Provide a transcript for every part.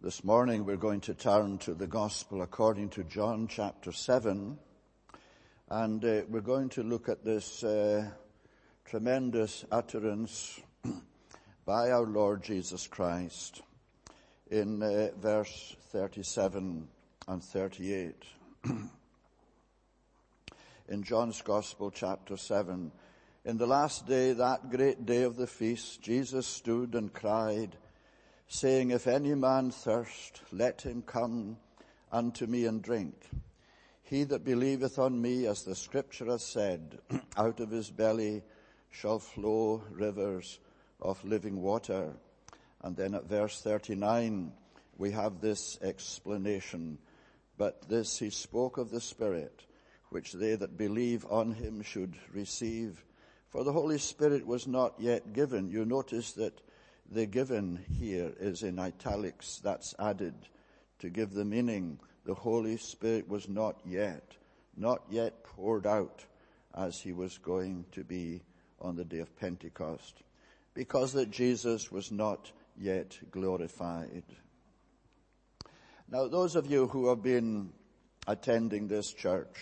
This morning we're going to turn to the Gospel according to John chapter 7, and we're going to look at this tremendous utterance by our Lord Jesus Christ in verse 37 and 38. In John's Gospel chapter 7, in the last day, that great day of the feast, Jesus stood and cried, saying, If any man thirst, let him come unto me and drink. He that believeth on me, as the Scripture hath said, out of his belly shall flow rivers of living water. And then at verse 39, we have this explanation. But this he spoke of the Spirit, which they that believe on him should receive. For the Holy Spirit was not yet given. You notice that the given here is in italics. That's added to give the meaning. The Holy Spirit was not yet poured out as he was going to be on the day of Pentecost, because that Jesus was not yet glorified. Now, those of you who have been attending this church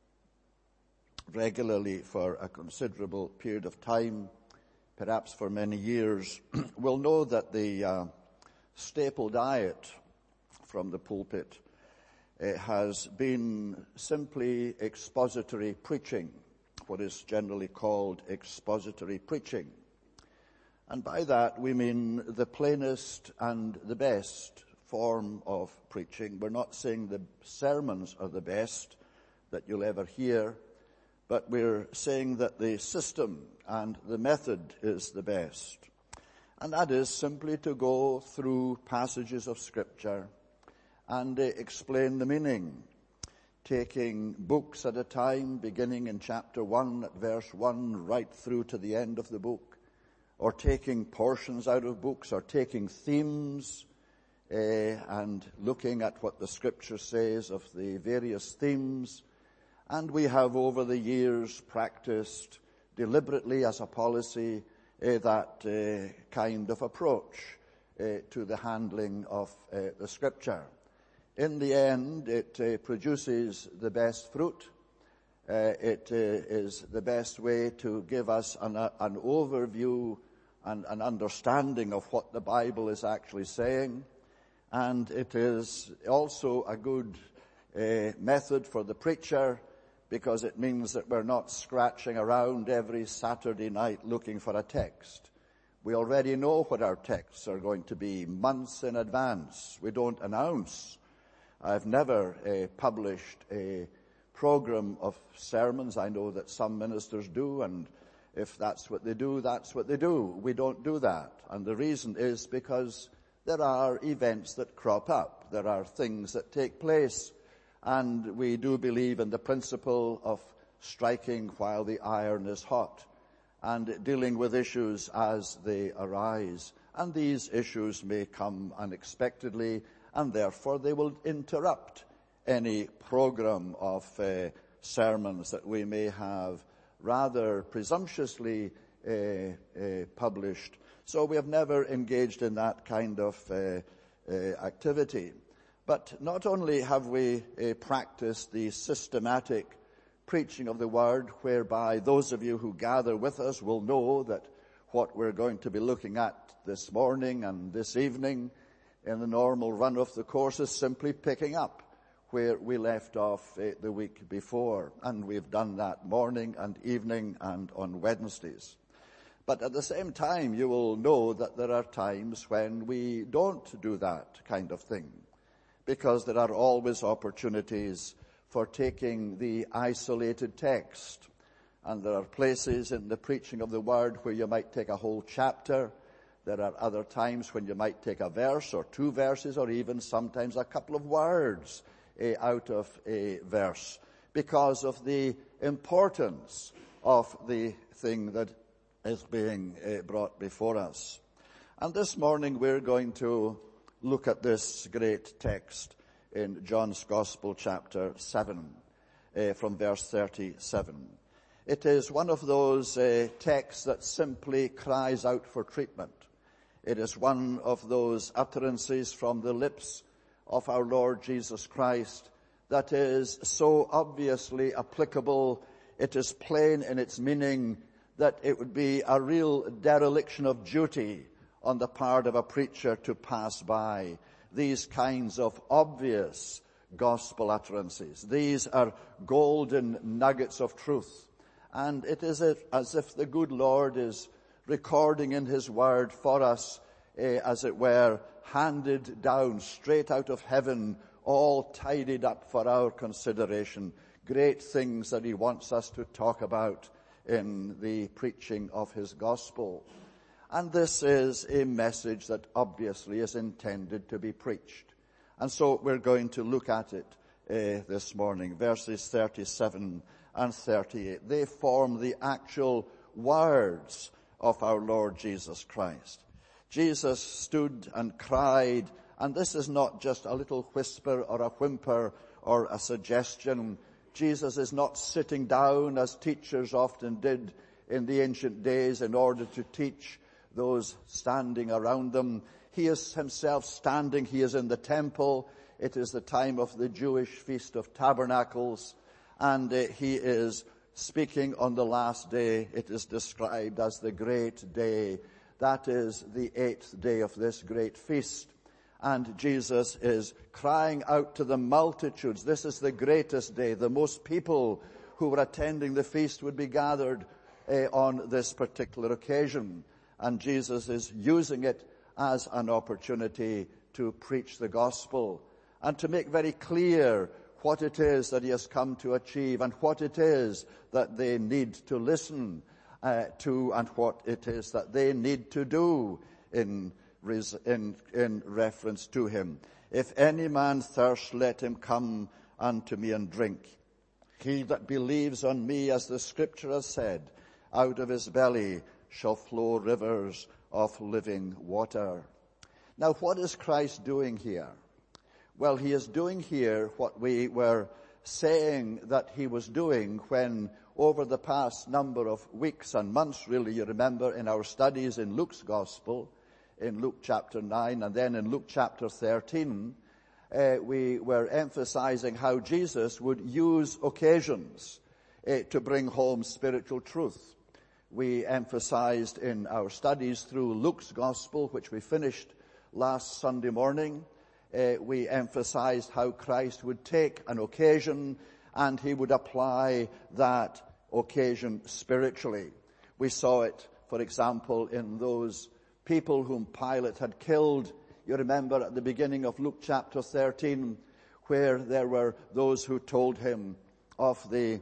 regularly for a considerable period of time, perhaps for many years, will know that the staple diet from the pulpit has been simply expository preaching, what is generally called expository preaching. And by that we mean the plainest and the best form of preaching. We're not saying the sermons are the best that you'll ever hear, but we're saying that the system and the method is the best. And that is simply to go through passages of Scripture and explain the meaning, taking books at a time, beginning in chapter 1 at verse 1 right through to the end of the book, or taking portions out of books, or taking themes and looking at what the Scripture says of the various themes. And we have over the years practiced deliberately as a policy that kind of approach to the handling of the Scripture. In the end, it produces the best fruit. It is the best way to give us an overview and an understanding of what the Bible is actually saying. And it is also a good method for the preacher, because it means that we're not scratching around every Saturday night looking for a text. We already know what our texts are going to be months in advance. We don't announce. I've never published a program of sermons. I know that some ministers do, and if that's what they do, that's what they do. We don't do that. And the reason is because there are events that crop up. There are things that take place. And we do believe in the principle of striking while the iron is hot and dealing with issues as they arise. And these issues may come unexpectedly, and therefore they will interrupt any program of sermons that we may have rather presumptuously published. So we have never engaged in that kind of activity. But not only have we practiced the systematic preaching of the Word, whereby those of you who gather with us will know that what we're going to be looking at this morning and this evening in the normal run of the course is simply picking up where we left off the week before. And we've done that morning and evening and on Wednesdays. But at the same time, you will know that there are times when we don't do that kind of thing, because there are always opportunities for taking the isolated text. And there are places in the preaching of the Word where you might take a whole chapter. There are other times when you might take a verse or two verses, or even sometimes a couple of words out of a verse, because of the importance of the thing that is being brought before us. And this morning we're going to look at this great text in John's Gospel, chapter 7, from verse 37. It is one of those texts that simply cries out for treatment. It is one of those utterances from the lips of our Lord Jesus Christ that is so obviously applicable. It is plain in its meaning that it would be a real dereliction of duty on the part of a preacher to pass by these kinds of obvious gospel utterances. These are golden nuggets of truth. And it is as if the good Lord is recording in his word for us, as it were, handed down straight out of heaven, all tidied up for our consideration. Great things that he wants us to talk about in the preaching of his gospel. And this is a message that obviously is intended to be preached. And so we're going to look at it this morning, verses 37 and 38. They form the actual words of our Lord Jesus Christ. Jesus stood and cried, and this is not just a little whisper or a whimper or a suggestion. Jesus is not sitting down as teachers often did in the ancient days in order to teach those standing around them. He is himself standing. He is in the temple. It is the time of the Jewish Feast of Tabernacles, and he is speaking on the last day. It is described as the great day. That is the 8th day of this great feast. And Jesus is crying out to the multitudes. This is the greatest day. The most people who were attending the feast would be gathered on this particular occasion. And Jesus is using it as an opportunity to preach the gospel and to make very clear what it is that he has come to achieve and what it is that they need to listen to and what it is that they need to do in reference to him. If any man thirst, let him come unto me and drink. He that believes on me, as the scripture has said, out of his belly shall flow rivers of living water. Now, what is Christ doing here? Well, he is doing here what we were saying that he was doing when, over the past number of weeks and months, really, you remember in our studies in Luke's Gospel, in Luke chapter 9 and then in Luke chapter 13, we were emphasizing how Jesus would use occasions to bring home spiritual truth. We emphasized in our studies through Luke's Gospel, which we finished last Sunday morning, we emphasized how Christ would take an occasion and he would apply that occasion spiritually. We saw it, for example, in those people whom Pilate had killed. You remember at the beginning of Luke chapter 13, where there were those who told him of the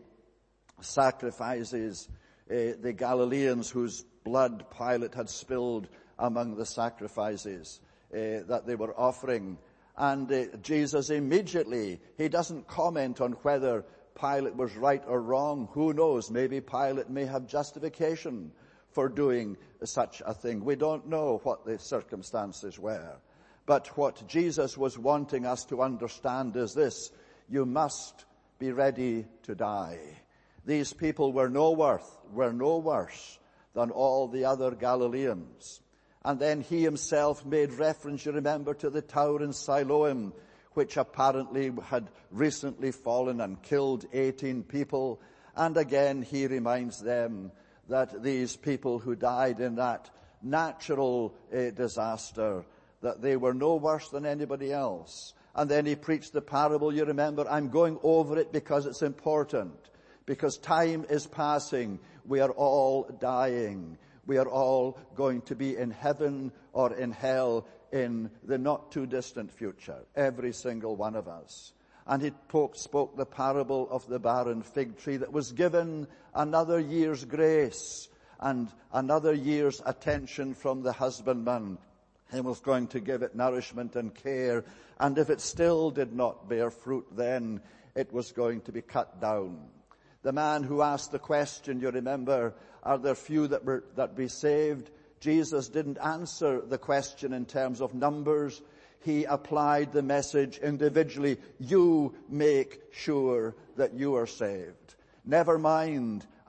sacrifices, the Galileans whose blood Pilate had spilled among the sacrifices that they were offering. And Jesus immediately, he doesn't comment on whether Pilate was right or wrong. Who knows? Maybe Pilate may have justification for doing such a thing. We don't know what the circumstances were. But what Jesus was wanting us to understand is this: you must be ready to die. These people were no worse than all the other Galileans. And then he himself made reference, you remember, to the tower in Siloam, which apparently had recently fallen and killed 18 people. And again, he reminds them that these people who died in that natural disaster, that they were no worse than anybody else. And then he preached the parable, you remember. I'm going over it because it's important, because time is passing. We are all dying. We are all going to be in heaven or in hell in the not too distant future, every single one of us. And he spoke the parable of the barren fig tree that was given another year's grace and another year's attention from the husbandman. He was going to give it nourishment and care, and if it still did not bear fruit, then it was going to be cut down. The man who asked the question, you remember, are there few that be saved? Jesus didn't answer the question in terms of numbers. He applied the message individually. You make sure that you are saved. Never mind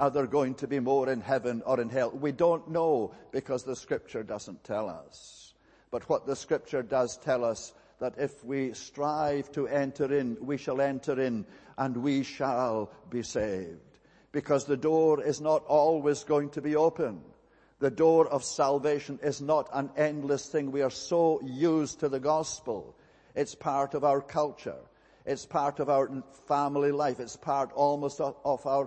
Are there going to be more in heaven or in hell? We don't know, because the Scripture doesn't tell us. But what the Scripture does tell us, that if we strive to enter in, we shall enter in and we shall be saved. Because the door is not always going to be open. The door of salvation is not an endless thing. We are so used to the gospel. It's part of our culture. It's part of our family life. It's part almost of our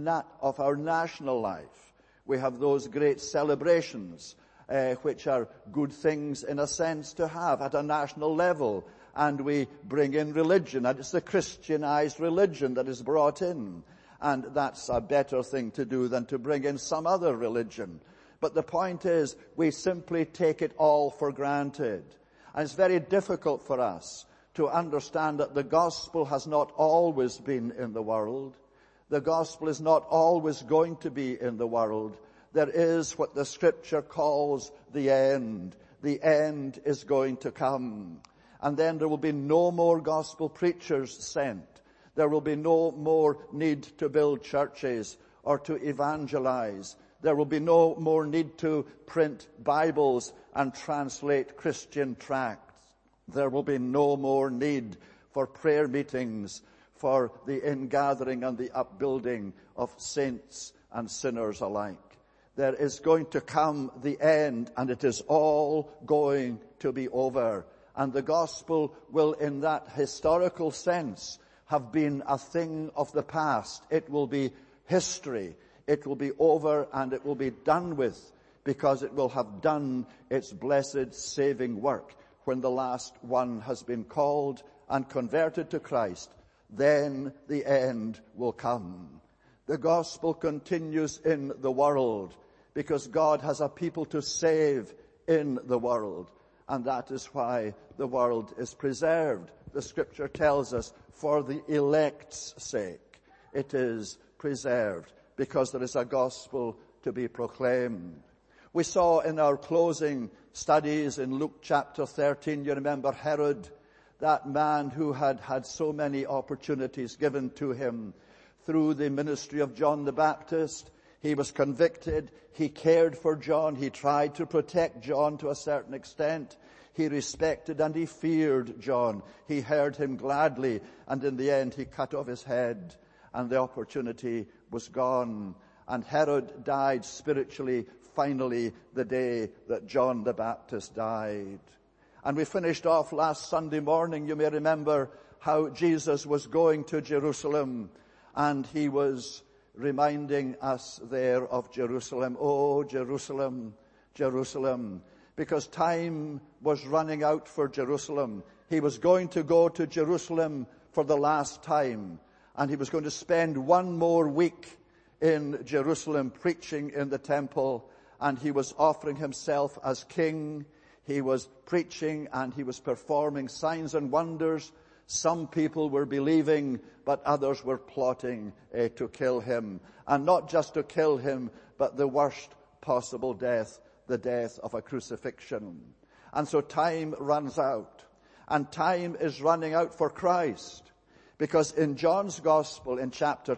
national life. We have those great celebrations, which are good things in a sense to have at a national level. And we bring in religion, and it's the Christianized religion that is brought in. And that's a better thing to do than to bring in some other religion. But the point is, we simply take it all for granted. And it's very difficult for us to understand that the gospel has not always been in the world. The gospel is not always going to be in the world. There is what the Scripture calls the end. The end is going to come. And then there will be no more gospel preachers sent. There will be no more need to build churches or to evangelize. There will be no more need to print Bibles and translate Christian tracts. There will be no more need for prayer meetings, for the ingathering and the upbuilding of saints and sinners alike. There is going to come the end, and it is all going to be over. And the gospel will, in that historical sense, have been a thing of the past. It will be history. It will be over and it will be done with, because it will have done its blessed saving work. When the last one has been called and converted to Christ, then the end will come. The gospel continues in the world because God has a people to save in the world. And that is why the world is preserved. The Scripture tells us, for the elect's sake, it is preserved, because there is a gospel to be proclaimed. We saw in our closing studies in Luke chapter 13, you remember Herod, that man who had had so many opportunities given to him through the ministry of John the Baptist. He was convicted. He cared for John. He tried to protect John to a certain extent. He respected and he feared John. He heard him gladly, and in the end he cut off his head, and the opportunity was gone. And Herod died spiritually, finally, the day that John the Baptist died. And we finished off last Sunday morning, you may remember, how Jesus was going to Jerusalem, and he was reminding us there of Jerusalem. Oh, Jerusalem, Jerusalem. Because time was running out for Jerusalem. He was going to go to Jerusalem for the last time, and he was going to spend one more week in Jerusalem preaching in the temple, and he was offering himself as king. He was preaching and he was performing signs and wonders. Some people were believing, but others were plotting to kill him. And not just to kill him, but the worst possible death, the death of a crucifixion. And so time runs out. And time is running out for Christ. Because in John's Gospel, in chapter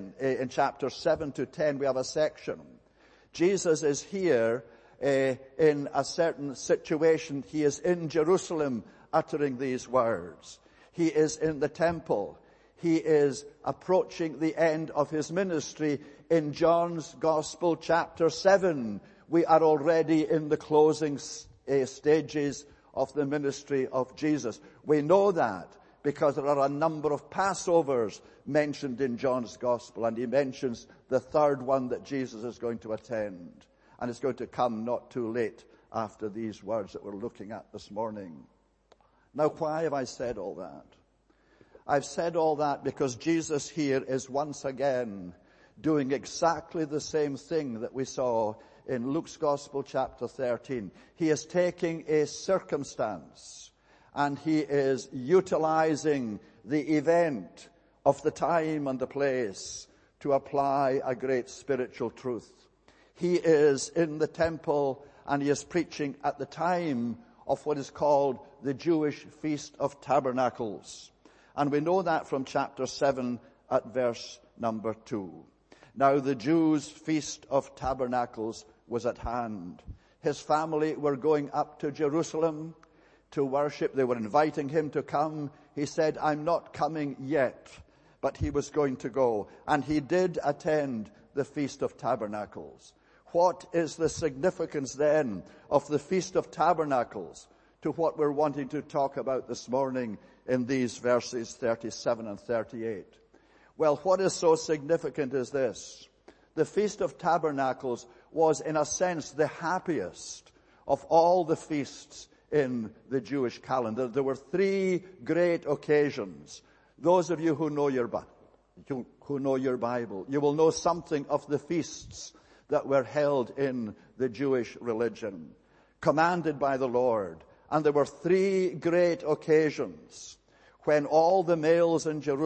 7 to 10, we have a section. Jesus is here in a certain situation. He is in Jerusalem uttering these words. He is in the temple. He is approaching the end of his ministry. In John's Gospel, chapter 7, we are already in the closing stages of the ministry of Jesus. We know that because there are a number of Passovers mentioned in John's Gospel, and he mentions the third one that Jesus is going to attend. And it's going to come not too late after these words that we're looking at this morning. Now, why have I said all that? I've said all that because Jesus here is once again doing exactly the same thing that we saw in Luke's Gospel chapter 13. He is taking a circumstance and he is utilizing the event of the time and the place to apply a great spiritual truth. He is in the temple and he is preaching at the time of what is called the Jewish Feast of Tabernacles. And we know that from chapter 7 at verse number 2. Now the Jews' feast of tabernacles was at hand. His family were going up to Jerusalem to worship. They were inviting him to come. He said, I'm not coming yet, but he was going to go. And he did attend the Feast of Tabernacles. What is the significance then of the Feast of Tabernacles to what we're wanting to talk about this morning in these verses 37 and 38? Well, what is so significant is this. The Feast of Tabernacles was, in a sense, the happiest of all the feasts in the Jewish calendar. There were three great occasions. Those of you who know your Bible, you will know something of the feasts that were held in the Jewish religion, commanded by the Lord. And there were three great occasions when all the males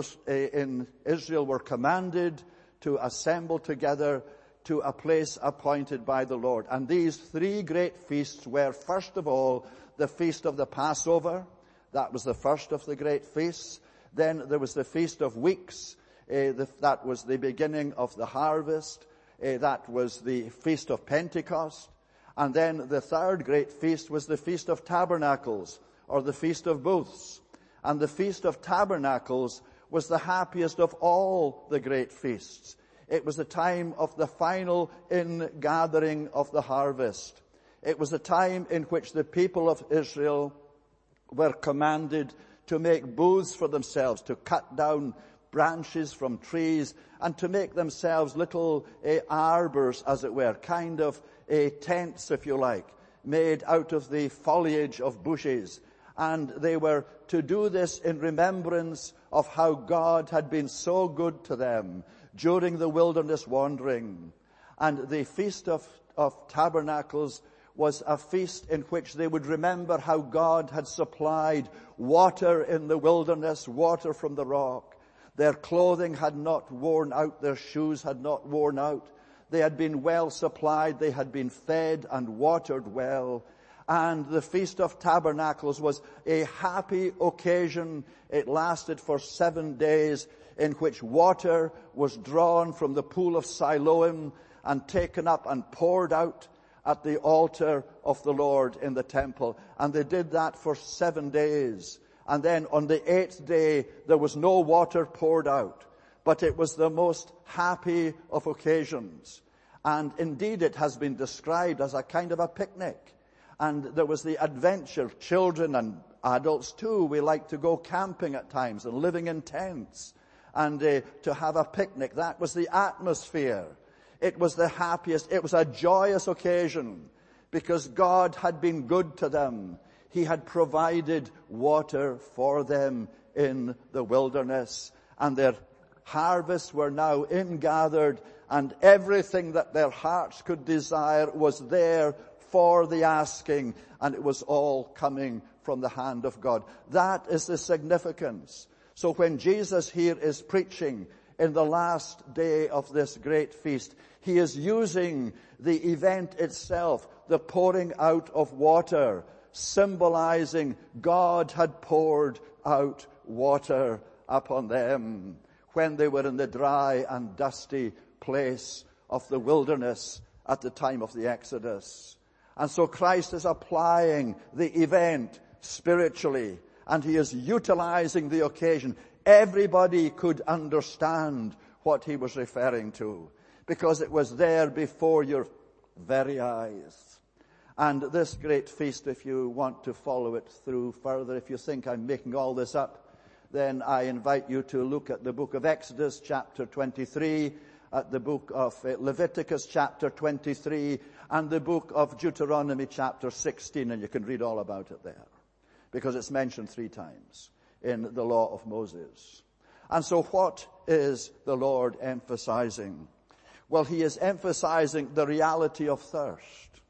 in Israel were commanded to assemble together to a place appointed by the Lord. And these three great feasts were, first of all, the Feast of the Passover. That was the first of the great feasts. Then there was the Feast of Weeks. That was the beginning of the harvest. That was the Feast of Pentecost. And then the third great feast was the Feast of Tabernacles, or the Feast of Booths. And the Feast of Tabernacles was the happiest of all the great feasts. It was the time of the final ingathering of the harvest. It was a time in which the people of Israel were commanded to make booths for themselves, to cut down branches from trees and to make themselves little arbors, as it were, kind of tents, if you like, made out of the foliage of bushes. And they were to do this in remembrance of how God had been so good to them during the wilderness wandering. And the Feast of Tabernacles was a feast in which they would remember how God had supplied water in the wilderness, water from the rock. Their clothing had not worn out, their shoes had not worn out. They had been well supplied, they had been fed and watered well. And the Feast of Tabernacles was a happy occasion. It lasted for 7 days, in which water was drawn from the pool of Siloam and taken up and poured out at the altar of the Lord in the temple. And they did that for 7 days. And then on the 8th day, there was no water poured out. But it was the most happy of occasions. And indeed, it has been described as a kind of a picnic. And there was the adventure. Children and adults too, we like to go camping at times and living in tents and to have a picnic. That was the atmosphere. It was the happiest. It was a joyous occasion because God had been good to them. He had provided water for them in the wilderness, and their harvests were now ingathered, and everything that their hearts could desire was there for the asking, and it was all coming from the hand of God. That is the significance. So when Jesus here is preaching in the last day of this great feast, he is using the event itself, the pouring out of water, symbolizing God had poured out water upon them when they were in the dry and dusty place of the wilderness at the time of the Exodus. And so Christ is applying the event spiritually, and he is utilizing the occasion. Everybody could understand what he was referring to, because it was there before your very eyes. And this great feast, if you want to follow it through further, if you think I'm making all this up, then I invite you to look at the book of Exodus chapter 23, at the book of Leviticus chapter 23, and the book of Deuteronomy chapter 16, and you can read all about it there, because it's mentioned 3 times in the law of Moses. And so what is the Lord emphasizing? Well, he is emphasizing the reality of thirst.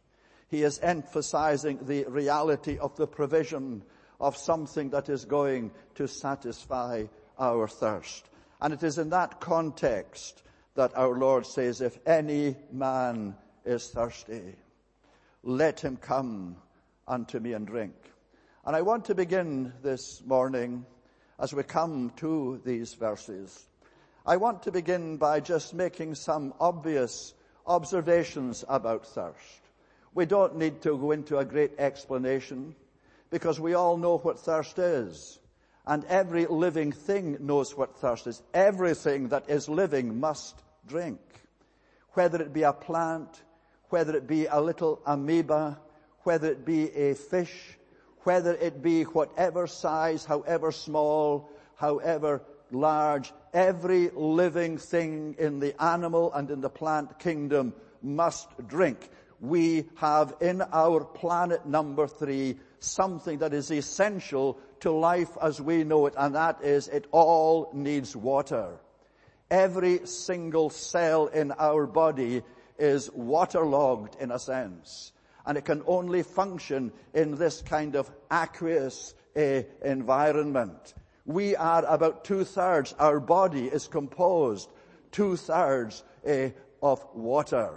He is emphasizing the reality of the provision of something that is going to satisfy our thirst. And it is in that context that our Lord says, if any man is thirsty, let him come unto me and drink. And I want to begin this morning, as we come to these verses, I want to begin by just making some obvious observations about thirst. We don't need to go into a great explanation because we all know what thirst is. And every living thing knows what thirst is. Everything that is living must drink. Whether it be a plant, whether it be a little amoeba, whether it be a fish, whether it be whatever size, however small, however large, every living thing in the animal and in the plant kingdom must drink. We have in our planet number 3 something that is essential to life as we know it, and that is it all needs water. Every single cell in our body is waterlogged in a sense, and it can only function in this kind of aqueous environment. We are about 2/3, our body is composed 2/3 of water,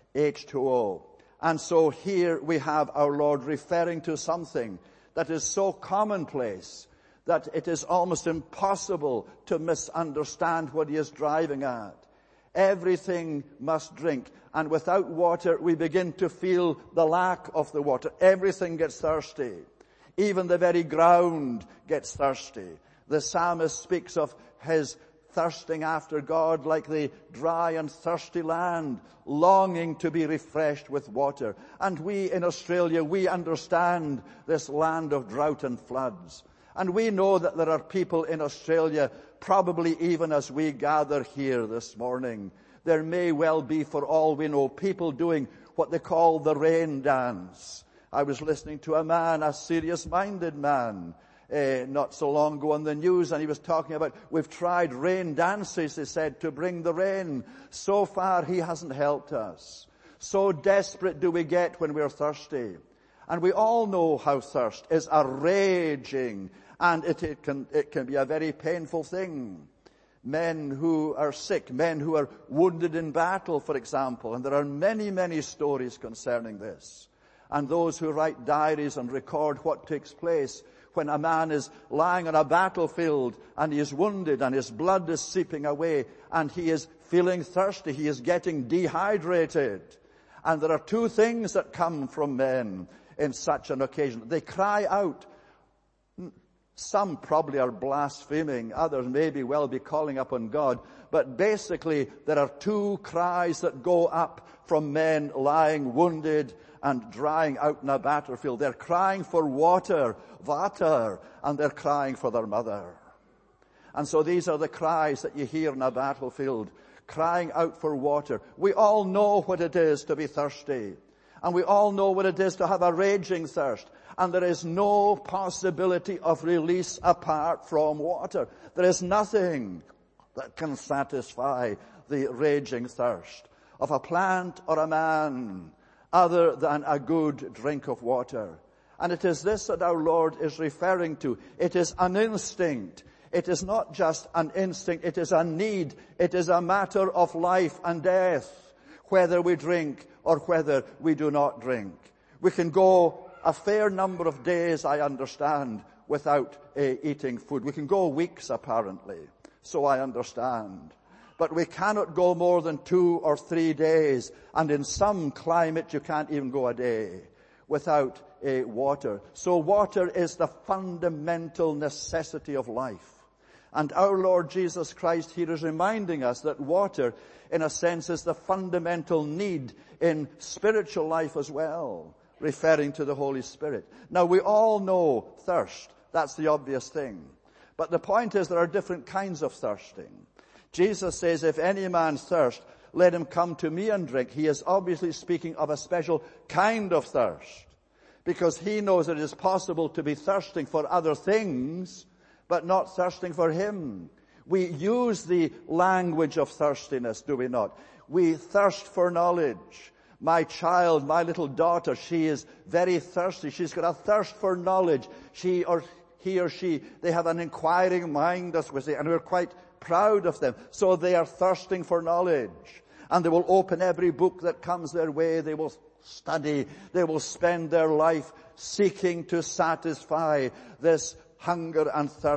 H2O. And so here we have our Lord referring to something that is so commonplace that it is almost impossible to misunderstand what he is driving at. Everything must drink, and without water we begin to feel the lack of the water. Everything gets thirsty. Even the very ground gets thirsty. The psalmist speaks of his thirsting after God like the dry and thirsty land, longing to be refreshed with water. And we in Australia, we understand this land of drought and floods. And we know that there are people in Australia, probably even as we gather here this morning, there may well be, for all we know, people doing what they call the rain dance. I was listening to a man, a serious-minded man, not so long ago on the news, and he was talking about, we've tried rain dances, he said, to bring the rain. So far, he hasn't helped us. So desperate do we get when we're thirsty. And we all know how thirst is a raging, and it can be a very painful thing. Men who are sick, men who are wounded in battle, for example, and there are many, many stories concerning this. And those who write diaries and record what takes place when a man is lying on a battlefield and he is wounded and his blood is seeping away and he is feeling thirsty, he is getting dehydrated. And there are 2 things that come from men in such an occasion. They cry out. Some probably are blaspheming, others maybe well be calling upon God. But basically there are 2 cries that go up from men lying wounded and drying out in a battlefield. They're crying for water, and they're crying for their mother. And so these are the cries that you hear in a battlefield, crying out for water. We all know what it is to be thirsty, and we all know what it is to have a raging thirst, and there is no possibility of release apart from water. There is nothing that can satisfy the raging thirst of a plant or a man other than a good drink of water. And it is this that our Lord is referring to. It is an instinct. It is not just an instinct. It is a need. It is a matter of life and death, whether we drink or whether we do not drink. We can go a fair number of days, I understand, without eating food. We can go weeks, apparently, so I understand. But we cannot go more than 2 or 3 days, and in some climate you can't even go a day without water. So water is the fundamental necessity of life. And our Lord Jesus Christ here is reminding us that water, in a sense, is the fundamental need in spiritual life as well, referring to the Holy Spirit. Now we all know thirst. That's the obvious thing. But the point is there are different kinds of thirsting. Jesus says, if any man thirst, let him come to me and drink. He is obviously speaking of a special kind of thirst, because he knows it is possible to be thirsting for other things, but not thirsting for him. We use the language of thirstiness, do we not? We thirst for knowledge. My child, my little daughter, she is very thirsty. She's got a thirst for knowledge. He or she, they have an inquiring mind, as we say, and we're quite proud of them. So they are thirsting for knowledge. And they will open every book that comes their way. They will study. They will spend their life seeking to satisfy this hunger and thirst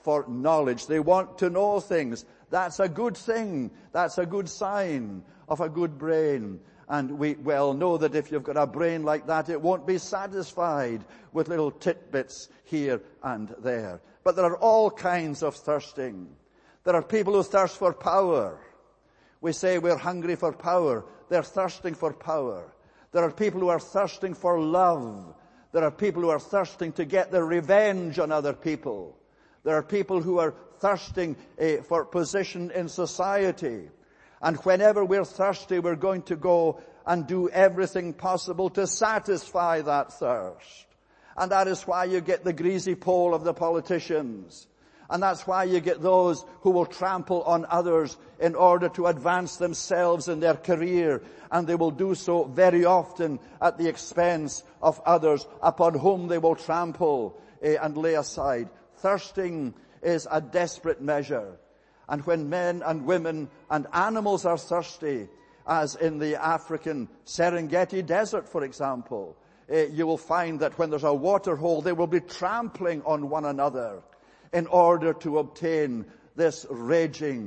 for knowledge. They want to know things. That's a good thing. That's a good sign of a good brain. And we well know that if you've got a brain like that, it won't be satisfied with little tidbits here and there. But there are all kinds of thirsting. There are people who thirst for power. We say we're hungry for power. They're thirsting for power. There are people who are thirsting for love. There are people who are thirsting to get their revenge on other people. There are people who are thirsting for position in society. And whenever we're thirsty, we're going to go and do everything possible to satisfy that thirst. And that is why you get the greasy pole of the politicians. And that's why you get those who will trample on others in order to advance themselves in their career. And they will do so very often at the expense of others upon whom they will trample and lay aside. Thirsting is a desperate measure. And when men and women and animals are thirsty, as in the African Serengeti Desert, for example, you will find that when there's a water hole, they will be trampling on one another in order to obtain this raging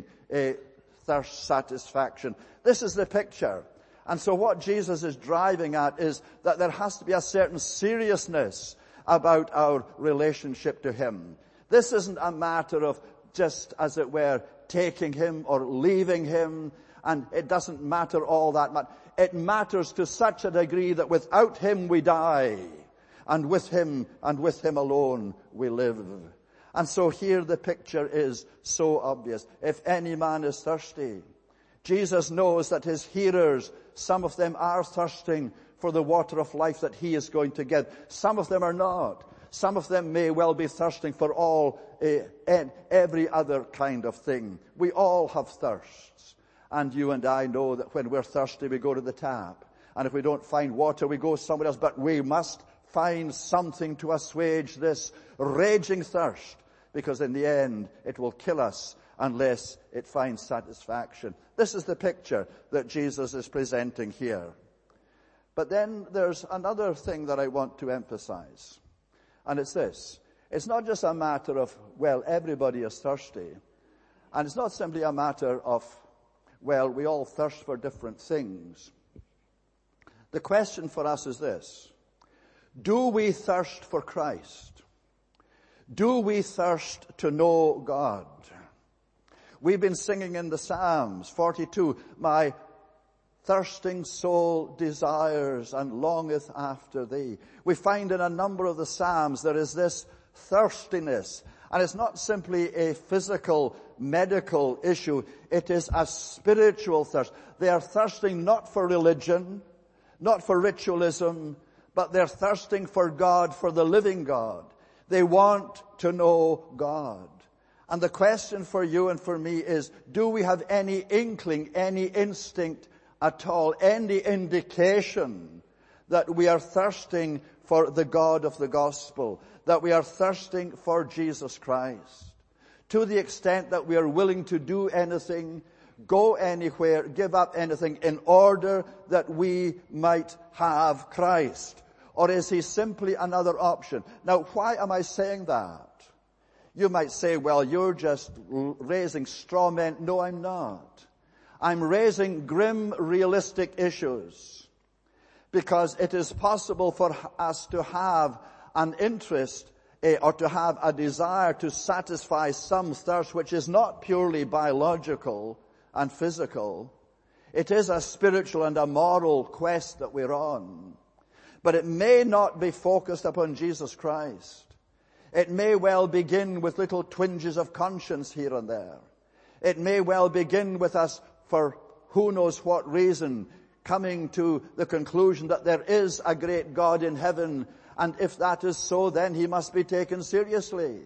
thirst satisfaction. This is the picture. And so what Jesus is driving at is that there has to be a certain seriousness about our relationship to Him. This isn't a matter of just, as it were, taking Him or leaving Him, and it doesn't matter all that much. It matters to such a degree that without Him we die, and with Him alone we live. And so here the picture is so obvious. If any man is thirsty, Jesus knows that His hearers, some of them are thirsting for the water of life that He is going to give. Some of them are not. Some of them may well be thirsting for all and every other kind of thing. We all have thirsts. And you and I know that when we're thirsty, we go to the tap. And if we don't find water, we go somewhere else. But we must find something to assuage this raging thirst, because in the end, it will kill us unless it finds satisfaction. This is the picture that Jesus is presenting here. But then there's another thing that I want to emphasize. And it's this. It's not just a matter of, well, everybody is thirsty. And it's not simply a matter of, well, we all thirst for different things. The question for us is this. Do we thirst for Christ? Do we thirst to know God? We've been singing in the Psalms, 42, my thirsting soul desires and longeth after thee. We find in a number of the Psalms there is this thirstiness. And it's not simply a physical, medical issue. It is a spiritual thirst. They are thirsting not for religion, not for ritualism, but they're thirsting for God, for the living God. They want to know God. And the question for you and for me is, do we have any inkling, any instinct at all, any indication that we are thirsting for the God of the gospel, that we are thirsting for Jesus Christ, to the extent that we are willing to do anything, go anywhere, give up anything in order that we might have Christ? Or is He simply another option? Now, why am I saying that? You might say, well, you're just raising straw men. No, I'm not. I'm raising grim, realistic issues, because it is possible for us to have an interest or to have a desire to satisfy some thirst which is not purely biological and physical. It is a spiritual and a moral quest that we're on. But it may not be focused upon Jesus Christ. It may well begin with little twinges of conscience here and there. It may well begin with us, for who knows what reason, coming to the conclusion that there is a great God in heaven, and if that is so, then He must be taken seriously.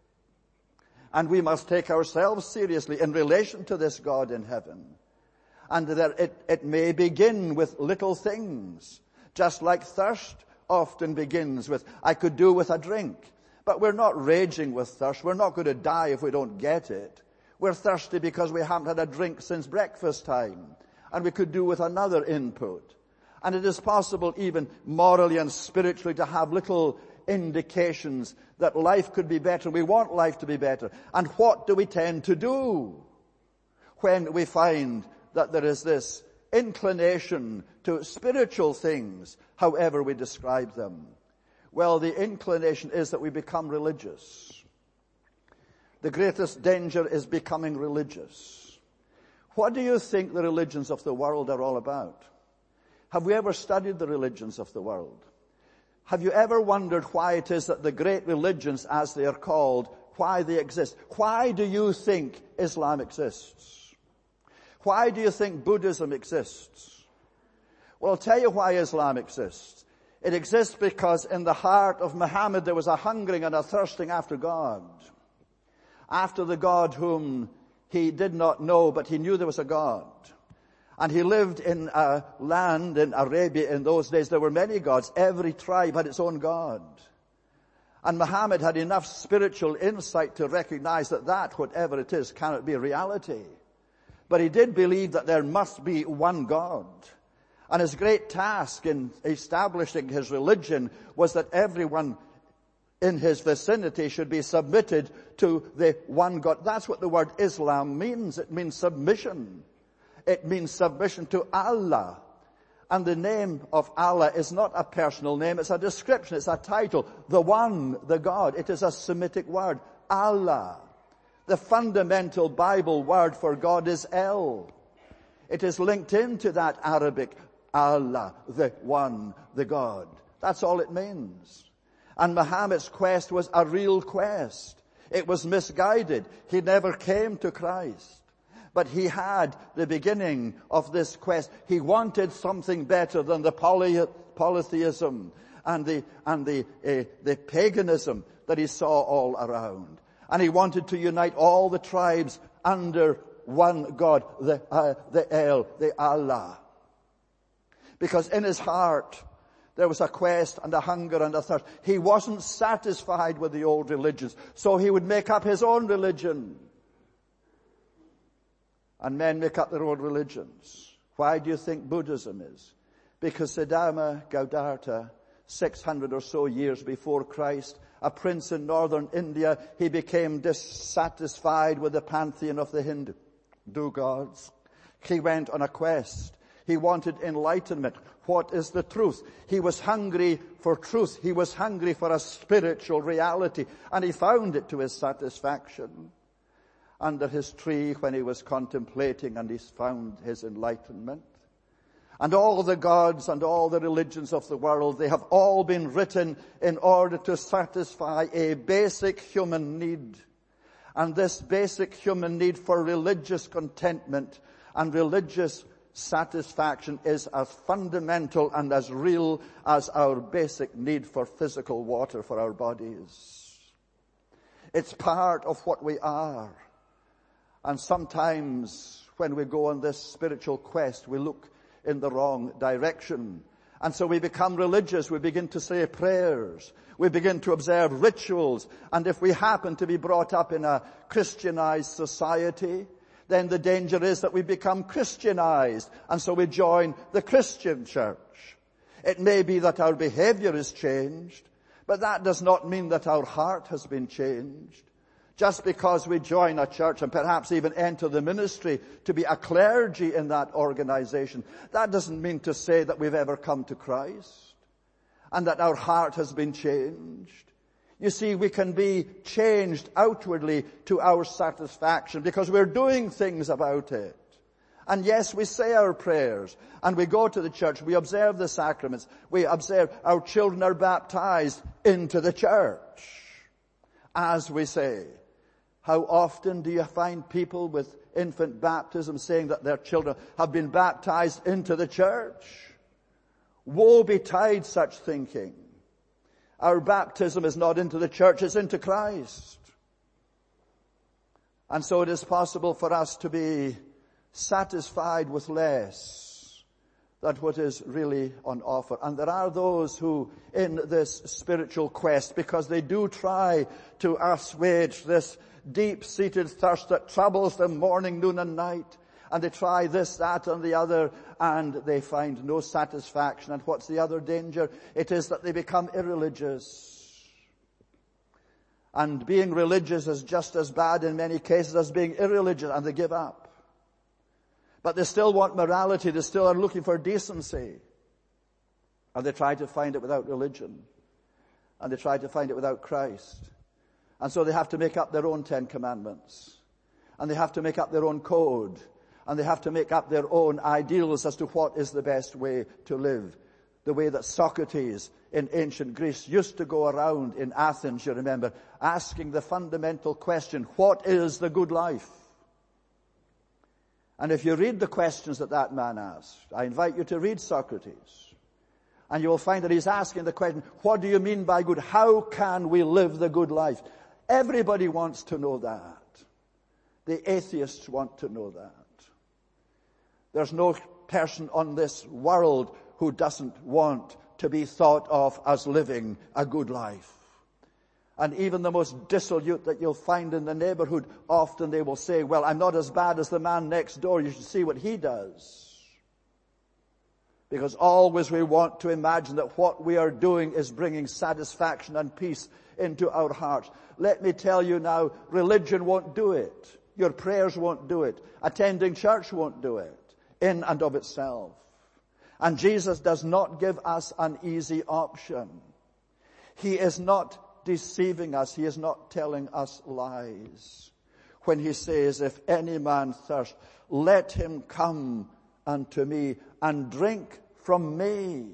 And we must take ourselves seriously in relation to this God in heaven. And that it may begin with little things, just like thirst often begins with, I could do with a drink. But we're not raging with thirst. We're not going to die if we don't get it. We're thirsty because we haven't had a drink since breakfast time. And we could do with another input. And it is possible even morally and spiritually to have little indications that life could be better. We want life to be better. And what do we tend to do when we find that there is this inclination to spiritual things, however we describe them? Well, the inclination is that we become religious. The greatest danger is becoming religious. What do you think the religions of the world are all about? Have we ever studied the religions of the world? Have you ever wondered why it is that the great religions, as they are called, why they exist? Why do you think Islam exists? Why do you think Buddhism exists? Well, I'll tell you why Islam exists. It exists because in the heart of Muhammad there was a hungering and a thirsting after God. After the God whom he did not know, but he knew there was a God. And he lived in a land in Arabia in those days. There were many gods. Every tribe had its own God. And Muhammad had enough spiritual insight to recognize that whatever it is, cannot be reality. But he did believe that there must be one God. And his great task in establishing his religion was that everyone in his vicinity should be submitted to the one God. That's what the word Islam means. It means submission. It means submission to Allah. And the name of Allah is not a personal name. It's a description. It's a title. The one, the God. It is a Semitic word. Allah. The fundamental Bible word for God is El. It is linked into that Arabic Allah, the one, the God. That's all it means. And Muhammad's quest was a real quest. It was misguided. He never came to Christ. But he had the beginning of this quest. He wanted something better than the polytheism and the paganism that he saw all around. And he wanted to unite all the tribes under one God, the El, the Allah. Because in his heart, there was a quest and a hunger and a thirst. He wasn't satisfied with the old religions, so he would make up his own religion. And men make up their own religions. Why do you think Buddhism is? Because Siddhartha Gaudara, 600 or so years before Christ, a prince in northern India, he became dissatisfied with the pantheon of the Hindu gods. He went on a quest. He wanted enlightenment. What is the truth? He was hungry for truth. He was hungry for a spiritual reality. And he found it to his satisfaction under his tree when he was contemplating, and he found his enlightenment. And all the gods and all the religions of the world, they have all been written in order to satisfy a basic human need. And this basic human need for religious contentment and religious satisfaction is as fundamental and as real as our basic need for physical water for our bodies. It's part of what we are. And sometimes when we go on this spiritual quest, we look in the wrong direction. And so we become religious. We begin to say prayers. We begin to observe rituals. And if we happen to be brought up in a Christianized society, then the danger is that we become Christianized. And so we join the Christian church. It may be that our behavior is changed, but that does not mean that our heart has been changed. Just because we join a church and perhaps even enter the ministry to be a clergy in that organization, that doesn't mean to say that we've ever come to Christ and that our heart has been changed. You see, we can be changed outwardly to our satisfaction because we're doing things about it. And yes, we say our prayers and we go to the church, we observe the sacraments, we observe our children are baptized into the church, as we say. How often do you find people with infant baptism saying that their children have been baptized into the church? Woe betide such thinking. Our baptism is not into the church, it's into Christ. And so it is possible for us to be satisfied with less than what is really on offer. And there are those who, in this spiritual quest, because they do try to assuage this deep-seated thirst that troubles them morning, noon, and night, and they try this, that, and the other, and they find no satisfaction. And what's the other danger? It is that they become irreligious. And being religious is just as bad in many cases as being irreligious, and they give up. But they still want morality, they still are looking for decency. And they try to find it without religion. And they try to find it without Christ. And so they have to make up their own 10 Commandments. And they have to make up their own code. And they have to make up their own ideals as to what is the best way to live. The way that Socrates in ancient Greece used to go around in Athens, you remember, asking the fundamental question, what is the good life? And if you read the questions that man asked, I invite you to read Socrates, and you will find that he's asking the question, what do you mean by good? How can we live the good life? Everybody wants to know that. The atheists want to know that. There's no person on this world who doesn't want to be thought of as living a good life. And even the most dissolute that you'll find in the neighborhood, often they will say, well, I'm not as bad as the man next door. You should see what he does. Because always we want to imagine that what we are doing is bringing satisfaction and peace into our hearts. Let me tell you now, religion won't do it. Your prayers won't do it. Attending church won't do it in and of itself. And Jesus does not give us an easy option. He is not deceiving us. He is not telling us lies. When he says, if any man thirst, let him come unto me and drink from me.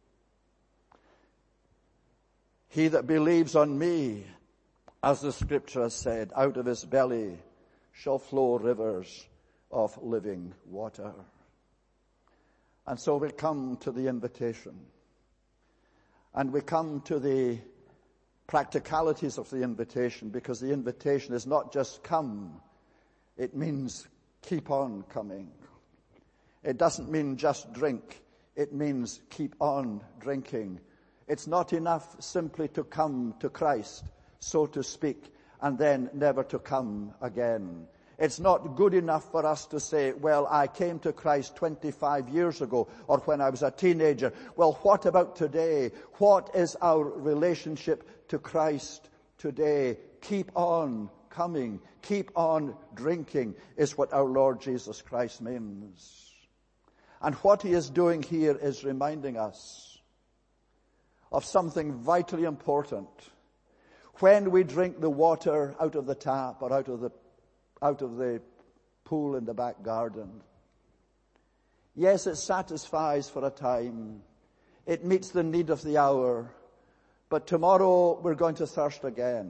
He that believes on me, as the scripture has said, out of his belly shall flow rivers of living water. And so we come to the invitation. And we come to the practicalities of the invitation, because the invitation is not just come. It means keep on coming. It doesn't mean just drink. It means keep on drinking. It's not enough simply to come to Christ, so to speak, and then never to come again. It's not good enough for us to say, well, I came to Christ 25 years ago, or when I was a teenager. Well, what about today? What is our relationship to Christ today? Keep on coming. Keep on drinking is what our Lord Jesus Christ means. And what he is doing here is reminding us of something vitally important. When we drink the water out of the tap or out of the pool in the back garden, yes, it satisfies for a time. It meets the need of the hour. But tomorrow we're going to thirst again.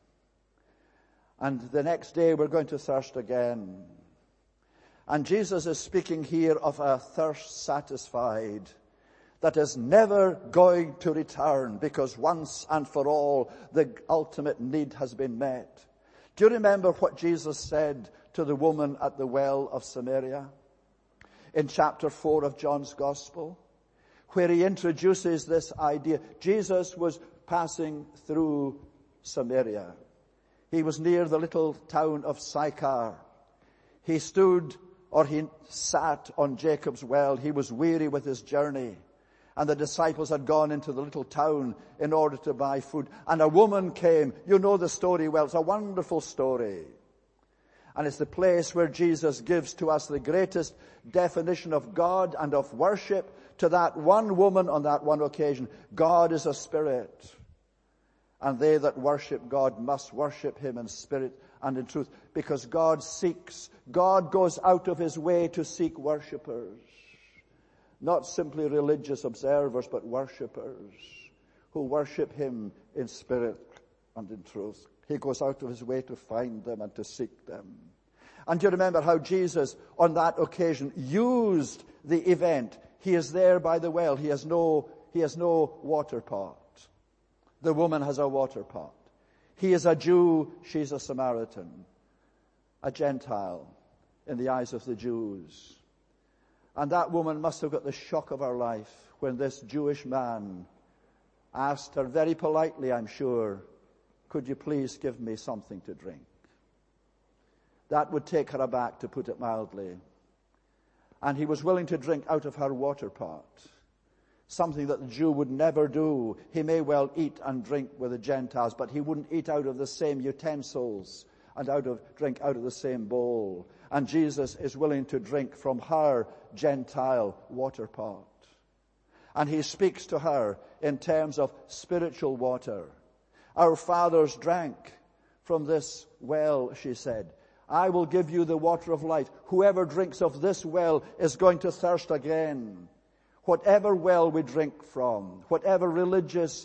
And the next day we're going to thirst again. And Jesus is speaking here of a thirst satisfied that is never going to return, because once and for all the ultimate need has been met. Do you remember what Jesus said to the woman at the well of Samaria in chapter 4 of John's Gospel, where he introduces this idea? Jesus was passing through Samaria. He was near the little town of Sychar. He sat on Jacob's well. He was weary with his journey. And the disciples had gone into the little town in order to buy food. And a woman came. You know the story well. It's a wonderful story. And it's the place where Jesus gives to us the greatest definition of God and of worship to that one woman on that one occasion. God is a spirit. And they that worship God must worship him in spirit and in truth. Because God goes out of his way to seek worshippers. Not simply religious observers, but worshippers who worship him in spirit and in truth. He goes out of his way to find them and to seek them. And you remember how Jesus on that occasion used the event. He is there by the well. He has no water pot. The woman has a water pot. He is a Jew, she's a Samaritan, a Gentile in the eyes of the Jews. And that woman must have got the shock of her life when this Jewish man asked her very politely, I'm sure, could you please give me something to drink? That would take her aback, to put it mildly. And he was willing to drink out of her water pot. something that the Jew would never do. He may well eat and drink with the Gentiles, but he wouldn't eat out of the same utensils and drink out of the same bowl. And Jesus is willing to drink from her Gentile water pot. And he speaks to her in terms of spiritual water. Our fathers drank from this well, she said. I will give you the water of life. Whoever drinks of this well is going to thirst again. Whatever well we drink from, whatever religious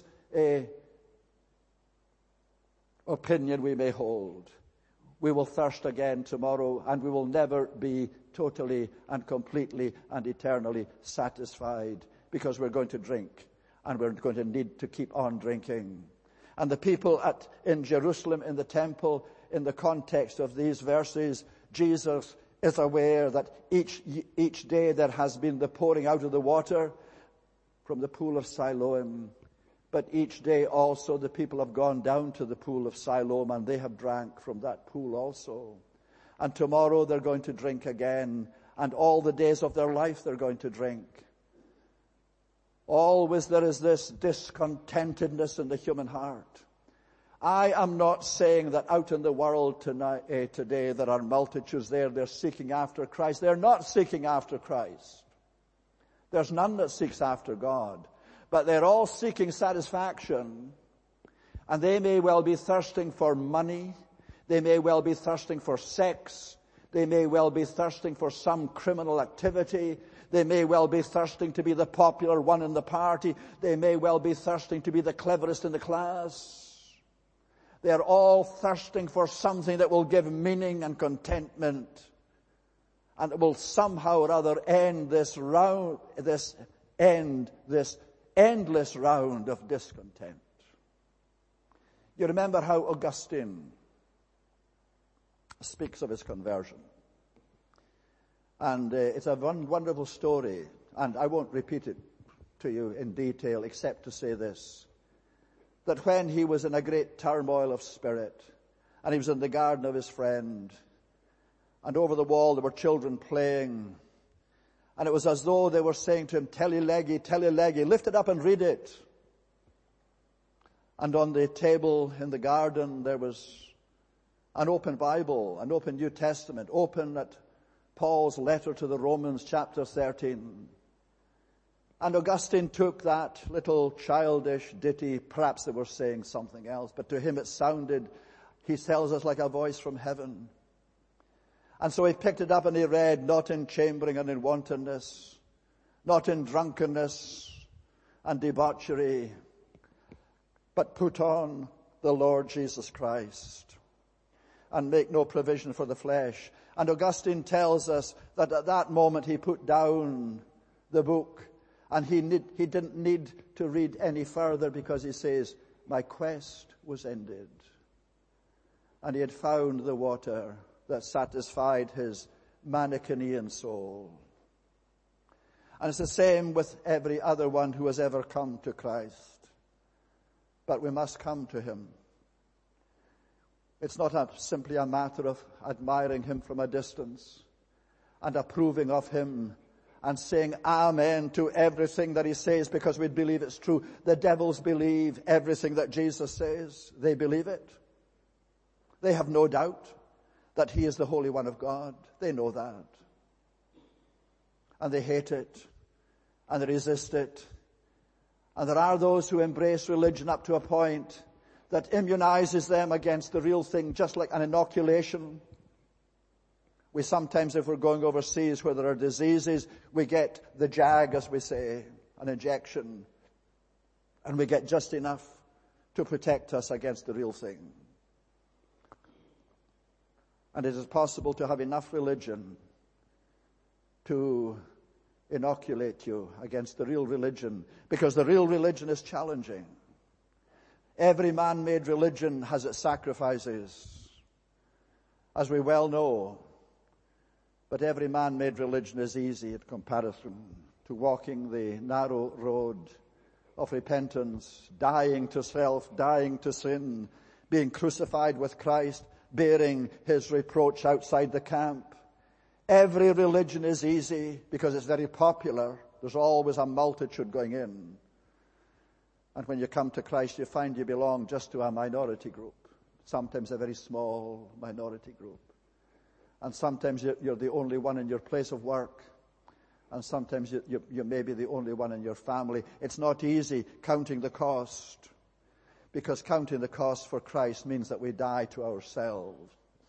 opinion we may hold, we will thirst again tomorrow, and we will never be totally and completely and eternally satisfied, because we're going to drink, and we're going to need to keep on drinking. And the people in Jerusalem, in the temple, in the context of these verses, Jesus is aware that each day there has been the pouring out of the water from the pool of Siloam. But each day also the people have gone down to the pool of Siloam, and they have drank from that pool also. And tomorrow they're going to drink again, and all the days of their life they're going to drink. Always there is this discontentedness in the human heart. I am not saying that out in the world today there are multitudes there, they're seeking after Christ. They're not seeking after Christ. There's none that seeks after God. But they're all seeking satisfaction. And they may well be thirsting for money. They may well be thirsting for sex. They may well be thirsting for some criminal activity. They may well be thirsting to be the popular one in the party. They may well be thirsting to be the cleverest in the class. They are all thirsting for something that will give meaning and contentment, and it will somehow or other end this endless round of discontent. You remember how Augustine speaks of his conversion. And it's a wonderful story, and I won't repeat it to you in detail except to say this, that when he was in a great turmoil of spirit, and he was in the garden of his friend, and over the wall there were children playing, and it was as though they were saying to him, "Telelegi, telelegi, lift it up and read it." And on the table in the garden there was an open Bible, an open New Testament, open at Paul's letter to the Romans, chapter 13. And Augustine took that little childish ditty. Perhaps they were saying something else, but to him it sounded, he tells us, like a voice from heaven. And so he picked it up and he read, "Not in chambering and in wantonness, not in drunkenness and debauchery, but put on the Lord Jesus Christ, and make no provision for the flesh." And Augustine tells us that at that moment he put down the book, and he didn't need to read any further, because he says, "My quest was ended." And he had found the water that satisfied his Manichaean soul. And it's the same with every other one who has ever come to Christ. But we must come to him. It's not simply a matter of admiring him from a distance and approving of him and saying amen to everything that he says because we believe it's true. The devils believe everything that Jesus says. They believe it. They have no doubt that he is the Holy One of God. They know that. And they hate it. And they resist it. And there are those who embrace religion up to a point that immunizes them against the real thing, just like an inoculation. We sometimes, if we're going overseas where there are diseases, we get the jag, as we say, an injection. And we get just enough to protect us against the real thing. And it is possible to have enough religion to inoculate you against the real religion, because the real religion is challenging. Every man-made religion has its sacrifices, as we well know. But every man-made religion is easy in comparison to walking the narrow road of repentance, dying to self, dying to sin, being crucified with Christ, bearing his reproach outside the camp. Every religion is easy because it's very popular, There's always a multitude going in. And when you come to Christ, you find you belong just to a minority group. Sometimes a very small minority group. And sometimes you're the only one in your place of work. And sometimes you may be the only one in your family. It's not easy counting the cost. Because counting the cost for Christ means that we die to ourselves.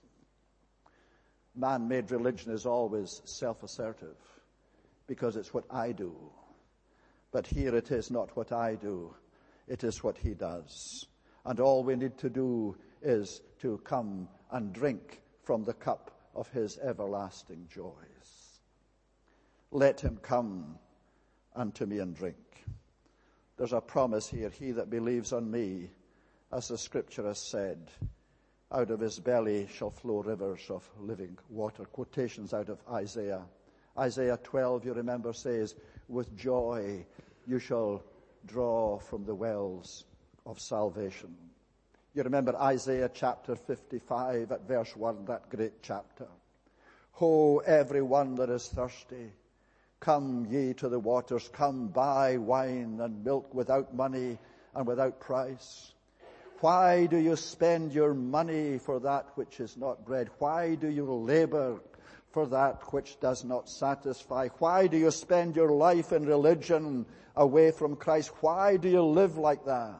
Man-made religion is always self-assertive. Because it's what I do. But here it is not what I do. It is what he does. And all we need to do is to come and drink from the cup of his everlasting joys. Let him come unto me and drink. There's a promise here. He that believes on me, as the scripture has said, out of his belly shall flow rivers of living water. Quotations out of Isaiah. Isaiah 12, you remember, says, with joy you shall draw from the wells of salvation. You remember Isaiah chapter 55 at verse 1, that great chapter. Ho, every one that is thirsty, come ye to the waters, come buy wine and milk without money and without price. Why do you spend your money for that which is not bread? Why do you labor for that which does not satisfy? Why do you spend your life in religion away from Christ? Why do you live like that?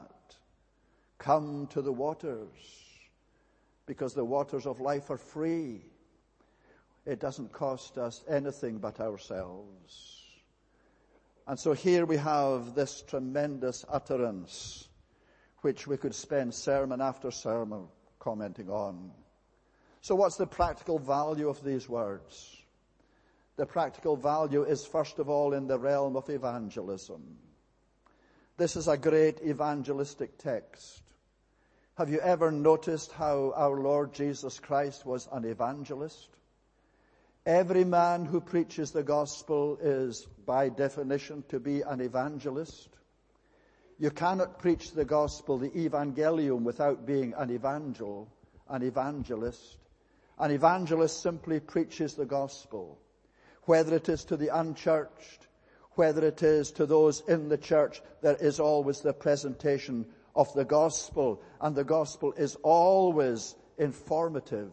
Come to the waters, because the waters of life are free. It doesn't cost us anything but ourselves. And so here we have this tremendous utterance, which we could spend sermon after sermon commenting on. So what's the practical value of these words? The practical value is, first of all, in the realm of evangelism. This is a great evangelistic text. Have you ever noticed how our Lord Jesus Christ was an evangelist? Every man who preaches the gospel is, by definition, to be an evangelist. You cannot preach the gospel, the evangelium, without being an evangelist. An evangelist simply preaches the gospel. Whether it is to the unchurched, whether it is to those in the church, there is always the presentation of the gospel. And the gospel is always informative.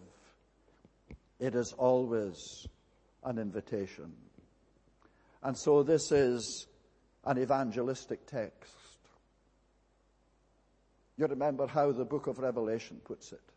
It is always an invitation. And so this is an evangelistic text. You remember how the book of Revelation puts it.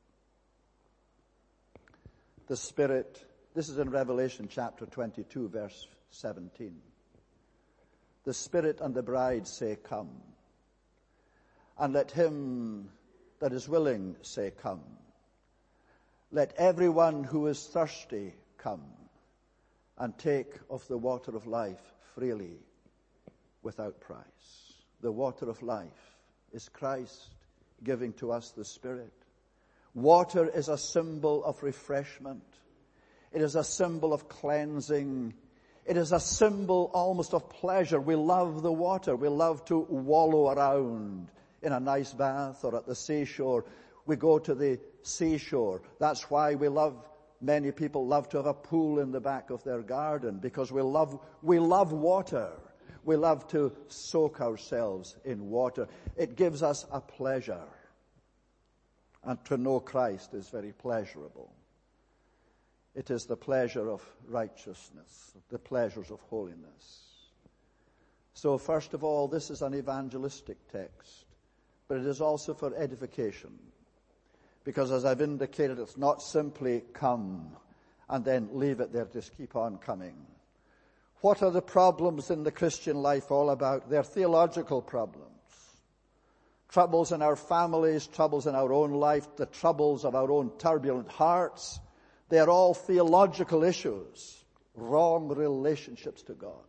The Spirit, this is in Revelation chapter 22, verse 17. The Spirit and the bride say, come. And let him that is willing say, come. Let everyone who is thirsty come and take of the water of life freely without price. The water of life is Christ giving to us the Spirit. Water is a symbol of refreshment. It is a symbol of cleansing. It is a symbol almost of pleasure. We love the water. We love to wallow around in a nice bath or at the seashore. We go to the seashore. That's why many people love to have a pool in the back of their garden, because we love water. We love to soak ourselves in water. It gives us a pleasure. And to know Christ is very pleasurable. It is the pleasure of righteousness, the pleasures of holiness. So first of all, this is an evangelistic text, but it is also for edification. Because as I've indicated, it's not simply come and then leave it there, just keep on coming. What are the problems in the Christian life all about? They're theological problems. Troubles in our families, troubles in our own life, the troubles of our own turbulent hearts. They are all theological issues. Wrong relationships to God.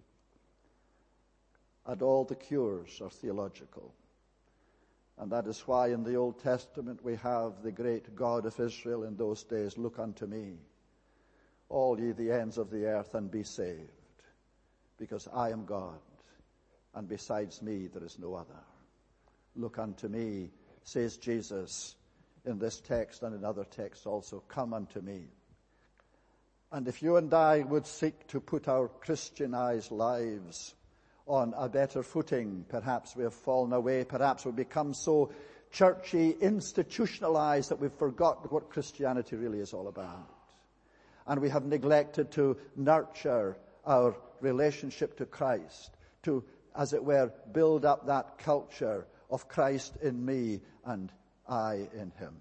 And all the cures are theological. And that is why in the Old Testament we have the great God of Israel in those days, look unto me, all ye the ends of the earth, and be saved. Because I am God, and besides me there is no other. Look unto me, says Jesus in this text and in other texts also. Come unto me. And if you and I would seek to put our Christianized lives on a better footing, perhaps we have fallen away, perhaps we've become so churchy, institutionalized that we've forgotten what Christianity really is all about. And we have neglected to nurture our relationship to Christ, to, as it were, build up that culture of Christ in me and I in him.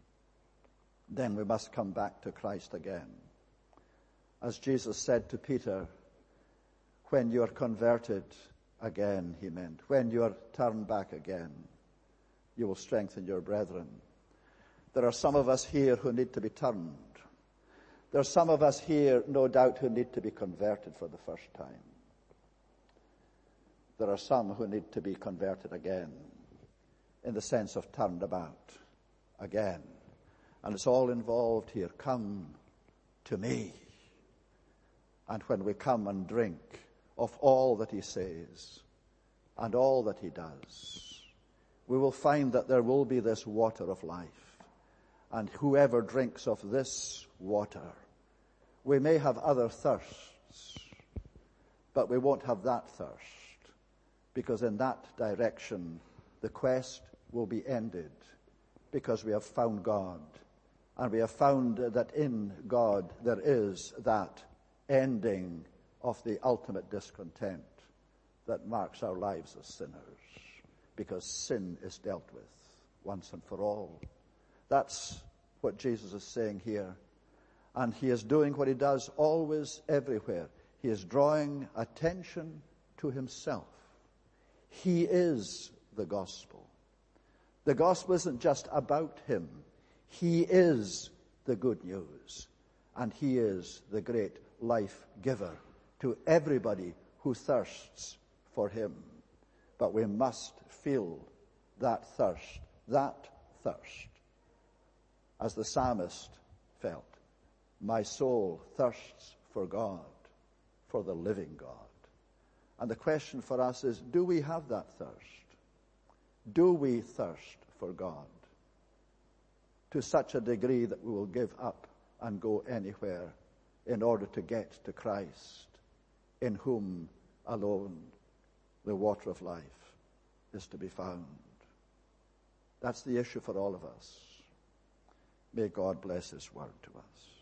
Then we must come back to Christ again. As Jesus said to Peter, when you are converted again, he meant, when you are turned back again, you will strengthen your brethren. There are some of us here who need to be turned. There are some of us here, no doubt, who need to be converted for the first time. There are some who need to be converted again, in the sense of turned about again. And it's all involved here. Come to me. And when we come and drink of all that he says and all that he does, we will find that there will be this water of life. And whoever drinks of this water, we may have other thirsts, but we won't have that thirst, because in that direction the quest will be ended, because we have found God, and we have found that in God there is that ending of the ultimate discontent that marks our lives as sinners, because sin is dealt with once and for all. That's what Jesus is saying here. And he is doing what he does always, everywhere. He is drawing attention to himself. He is the gospel. The gospel isn't just about him. He is the good news. And he is the great life giver to everybody who thirsts for him. But we must feel that thirst, as the psalmist felt. My soul thirsts for God, for the living God. And the question for us is, do we have that thirst? Do we thirst for God to such a degree that we will give up and go anywhere in order to get to Christ, in whom alone the water of life is to be found? That's the issue for all of us. May God bless his word to us.